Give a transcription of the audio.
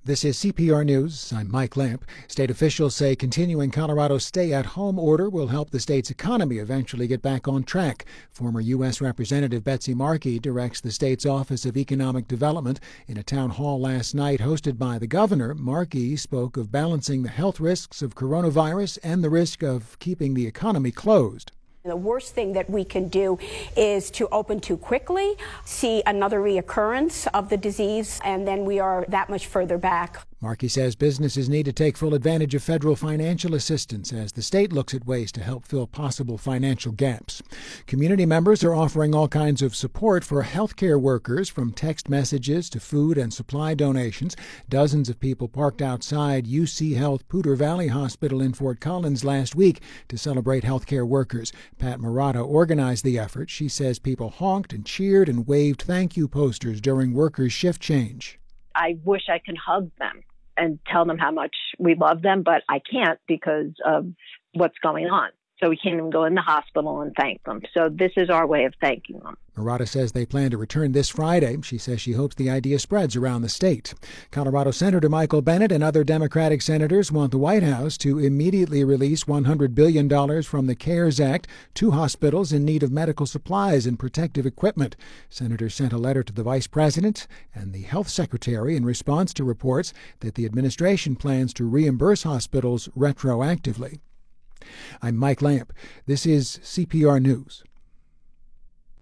This is CPR News. I'm Mike Lamp. State officials say continuing Colorado's stay-at-home order will help the state's economy eventually get back on track. Former U.S. Representative Betsy Markey directs the state's Office of Economic Development. In a town hall last night hosted by the governor, Markey spoke of balancing the health risks of coronavirus and the risk of keeping the economy closed. The worst thing that we can do is to open too quickly, see another reoccurrence of the disease, and then we are that much further back. Markey says businesses need to take full advantage of federal financial assistance as the state looks at ways to help fill possible financial gaps. Community members are offering all kinds of support for healthcare workers, from text messages to food and supply donations. Dozens of people parked outside UC Health Poudre Valley Hospital in Fort Collins last week to celebrate healthcare workers. Pat Murata organized the effort. She says people honked and cheered and waved thank you posters during workers' shift change. I wish I could hug them and tell them how much we love them, but I can't because of what's going on. So we can't even go in the hospital and thank them. So this is our way of thanking them. Murata says they plan to return this Friday. She says she hopes the idea spreads around the state. Colorado Senator Michael Bennet and other Democratic senators want the White House to immediately release $100 billion from the CARES Act to hospitals in need of medical supplies and protective equipment. Senators sent a letter to the Vice President and the Health Secretary in response to reports that the administration plans to reimburse hospitals retroactively. I'm Mike Lamp. This is CPR News.